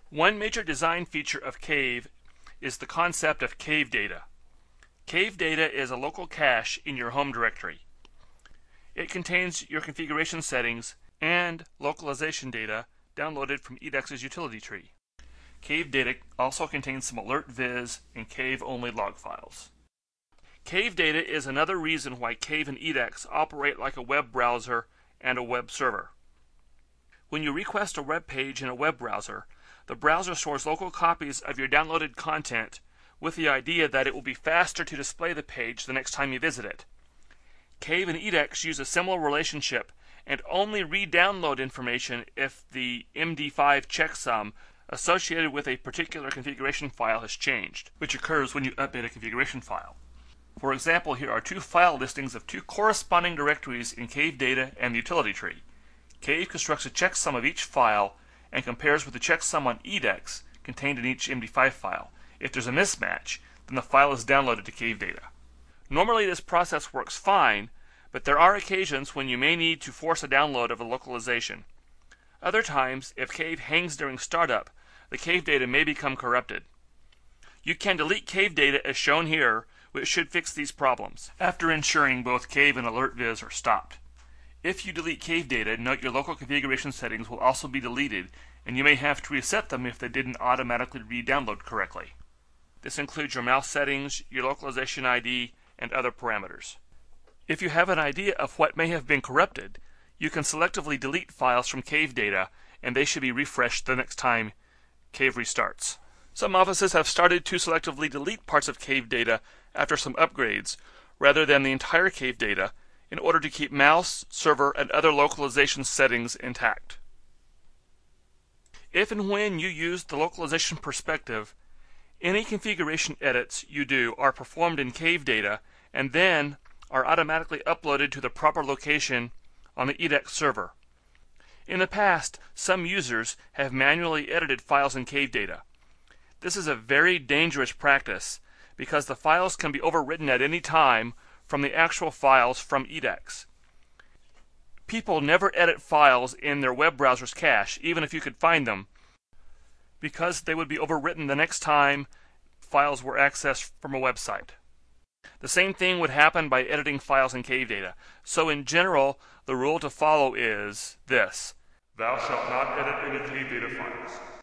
One major design feature of Cave is the concept of Cave data. Cave data is a local cache in your home directory. It contains your configuration settings and localization data downloaded from Edex's utility tree. Cave data also contains some AlertViz and Cave-only log files. Cave data is another reason why Cave and Edex operate like a web browser and a web server. When you request a web page in a web browser, the browser stores local copies of your downloaded content with the idea that it will be faster to display the page the next time you visit it. Cave and Edex use a similar relationship and only re-download information if the MD5 checksum associated with a particular configuration file has changed, which occurs when you update a configuration file. For example, here are two file listings of two corresponding directories in Cave data and the utility tree. Cave constructs a checksum of each file and compares with the checksum on Edex contained in each MD5 file. If there's a mismatch, then the file is downloaded to Cave data. Normally this process works fine, but there are occasions when you may need to force a download of a localization. Other times, if Cave hangs during startup, the Cave data may become corrupted. You can delete Cave data as shown here, which should fix these problems, after ensuring both Cave and AlertViz are stopped. If you delete Cave data, note your local configuration settings will also be deleted, and you may have to reset them if they didn't automatically re-download correctly. This includes your mouse settings, your localization ID, and other parameters. If you have an idea of what may have been corrupted, you can selectively delete files from Cave data, and they should be refreshed the next time Cave restarts. Some offices have started to selectively delete parts of Cave data after some upgrades, rather than the entire Cave data, in order to keep mouse, server, and other localization settings intact. If and when you use the localization perspective, any configuration edits you do are performed in Cave data and then are automatically uploaded to the proper location on the Edex server. In the past, some users have manually edited files in Cave data. This is a very dangerous practice because the files can be overwritten at any time from the actual files from Edex. People never edit files in their web browser's cache, even if you could find them, because they would be overwritten the next time files were accessed from a website. The same thing would happen by editing files in Cave data. So in general, the rule to follow is this: thou shalt not edit any Cave data files.